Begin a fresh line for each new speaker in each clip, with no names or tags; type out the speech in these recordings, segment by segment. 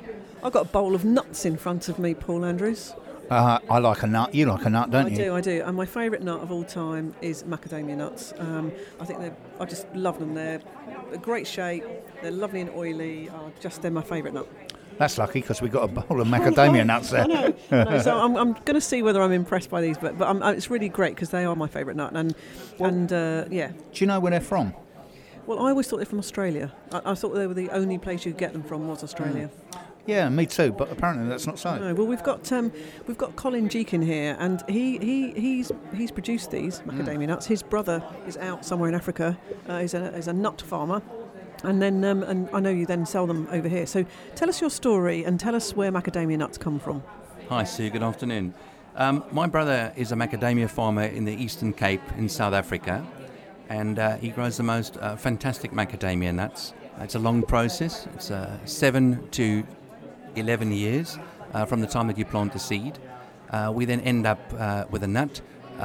I've got a bowl of nuts in front of me, Paul Andrews.
I like a nut. You like a nut, don't you?
I do. And my favourite nut of all time is macadamia nuts. I just love them. They're a great shape. They're lovely and oily. They're my favourite nut.
That's lucky because we've got a bowl of macadamia nuts there.
I know. So I'm going to see whether I'm impressed by these, but it's really great because they are my favourite nut. Yeah.
Do you know where they're from?
Well, I always thought they're from Australia. I thought they were the only place you could get them from was Australia.
Yeah, me too. But apparently that's not so.
No, well, we've got Colin Jekin here, and he's produced these macadamia nuts. His brother is out somewhere in Africa. He's a nut farmer. And then, and I know you then sell them over here. So tell us your story and tell us where macadamia nuts come from.
Hi, Sue. Good afternoon. My brother is a macadamia farmer in the Eastern Cape in South Africa, and he grows the most fantastic macadamia nuts. It's a long process. It's 7 to 11 years from the time that you plant the seed. We then end up with a nut.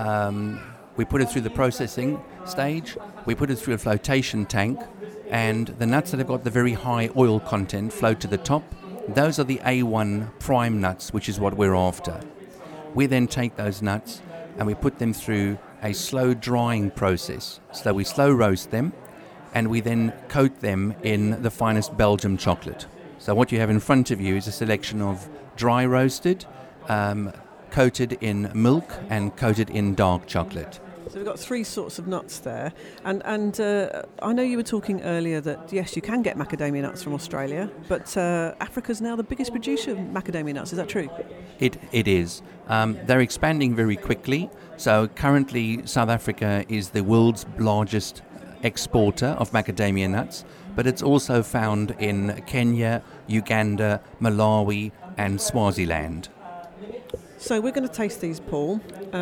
We put it through the processing stage. We put it through a flotation tank. And the nuts that have got the very high oil content float to the top. Those are the A1 prime nuts, which is what we're after. We then take those nuts and we put them through a slow drying process. So we slow roast them and we then coat them in the finest Belgium chocolate. So what you have in front of you is a selection of dry roasted, coated in milk and coated in dark chocolate.
So we've got three sorts of nuts there, and I know you were talking earlier that yes, you can get macadamia nuts from Australia, but Africa's now the biggest producer of macadamia nuts. Is that true?
It is. They're expanding very quickly. So currently, South Africa is the world's largest exporter of macadamia nuts, but it's also found in Kenya, Uganda, Malawi, and Swaziland.
So we're going to taste these, Paul.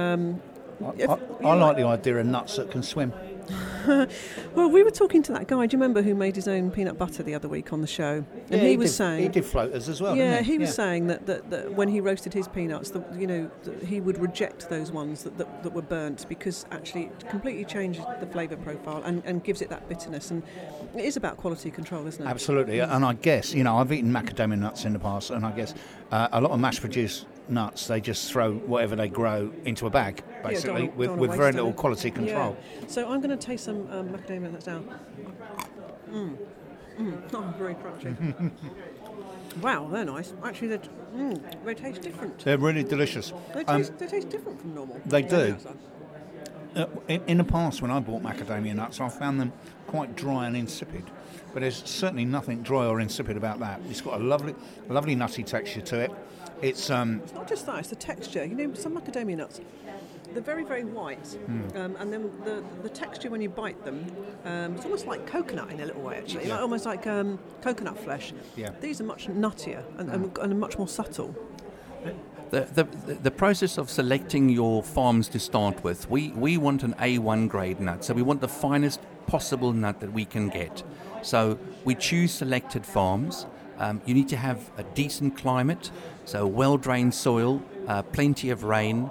I like the idea of nuts that can swim.
Well, we were talking to that guy, do you remember, who made his own peanut butter the other week on the show? And
yeah,
he was saying...
He did floaters as well,
yeah,
didn't he?
he was saying that when he roasted his peanuts, that he would reject those ones that were burnt because actually it completely changes the flavour profile and gives it that bitterness. And it is about quality control, isn't it?
Absolutely. And I guess, I've eaten macadamia nuts in the past, and I guess a lot of mass-produced nuts, they just throw whatever they grow into a bag, basically, with very little quality control.
Yeah. So I'm going to taste some macadamia nuts now. Oh, very crunchy. Wow, they're nice. Actually, they taste different.
They're really delicious.
They taste different from normal.
They do. In the past, when I bought macadamia nuts, I found them quite dry and insipid. But there's certainly nothing dry or insipid about that. It's got a lovely nutty texture to it. It's
not just that; it's the texture. Some macadamia nuts, they're very, very white, and then the texture when you bite them, it's almost like coconut in a little way, actually, almost like coconut flesh.
Yeah.
These are much nuttier and much more subtle.
The process of selecting your farms to start with, we want an A1 grade nut, so we want the finest possible nut that we can get. So we choose selected farms. You need to have a decent climate, so well-drained soil, plenty of rain.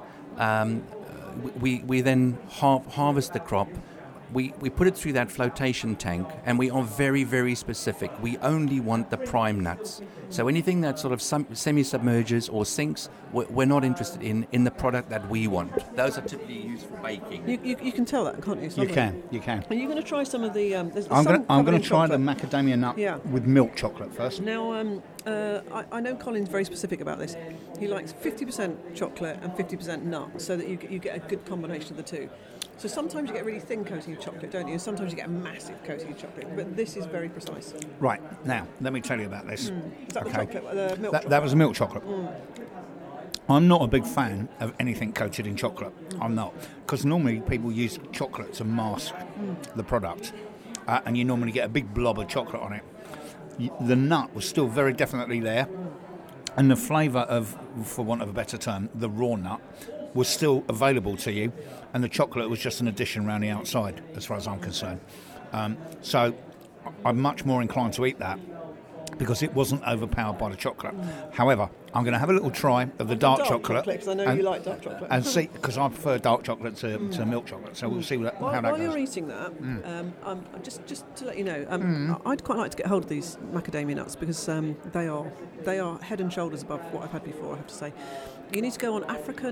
We then harvest the crop. We put it through that flotation tank, and we are very, very specific. We only want the prime nuts. So anything that sort of semi-submerges or sinks, we're not interested in the product that we want. Those are typically used for baking.
You can tell that, can't you?
You can.
Are you going to try some of the...
I'm going to try the macadamia nut with milk chocolate first.
Now, I know Colin's very specific about this. He likes 50% chocolate and 50% nut, so that you get a good combination of the two. So sometimes you get a really thin coating of chocolate, don't you? And sometimes you get a massive coating of chocolate. But this is very precise.
Right. Now, let me tell you about this.
Is that the chocolate, the milk chocolate?
That was milk chocolate. I'm not a big fan of anything coated in chocolate. I'm not. Because normally people use chocolate to mask the product. And you normally get a big blob of chocolate on it. The nut was still very definitely there. And the flavour of, for want of a better term, the raw nut was still available to you, and the chocolate was just an addition around the outside, as far as I'm concerned. So I'm much more inclined to eat that because it wasn't overpowered by the chocolate. However, I'm going to have a little try of the dark chocolate.
Because I know you like dark chocolate.
And see, because I prefer dark chocolate to milk chocolate, so we'll see how that
While
goes.
you're eating that, just to let you know, I'd quite like to get hold of these macadamia nuts because they are head and shoulders above what I've had before, I have to say. You need to go on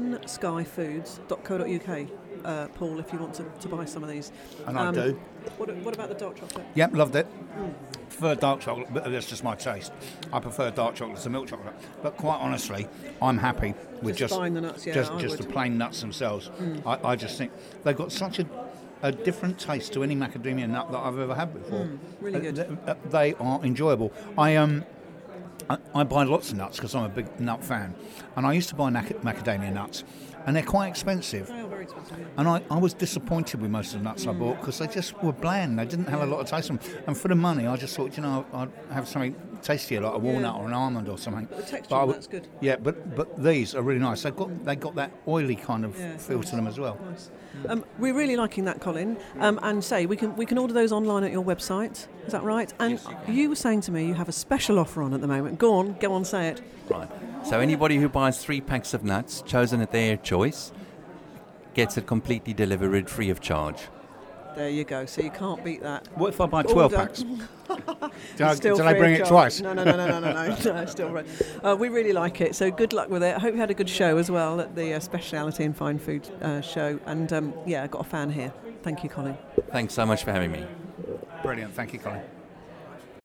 africanskyfoods.co.uk, Paul, if you want to buy some of these.
And I do.
What about the dark chocolate?
Yep, loved it. Prefer dark chocolate, but that's just my taste. I prefer dark chocolate to milk chocolate. But quite honestly, I'm happy with just
buying the nuts,
just the plain nuts themselves. I just think they've got such a different taste to any macadamia nut that I've ever had before.
Really good.
They are enjoyable. I buy lots of nuts because I'm a big nut fan, and I used to buy macadamia nuts, and they're quite expensive.
They are very expensive. Yeah.
And I was disappointed with most of the nuts I bought because they just were bland. They didn't have a lot of taste to them. And for the money, I just thought, I'd have something tastier, like a walnut or an almond or something.
But the texture, that's good.
Yeah, but these are really nice. They got that oily kind of feel to them as well.
Nice. We're really liking that, Colin. And say we can order those online at your website. Is that right? And
Yes,
you were saying to me you have a special offer on at the moment. Go on, say it.
Right. So anybody who buys 3 packs of nuts, chosen at their choice, gets it completely delivered free of charge.
There you go. So you can't beat that.
What if I buy 12 packs? Do
Still
they
free
bring
of
it
charge.
twice?
No, still free. We really like it. So good luck with it. I hope you had a good show as well at the Speciality and Fine Food show. And I've got a fan here. Thank you, Colin.
Thanks so much for having me.
Brilliant. Thank you, Colin.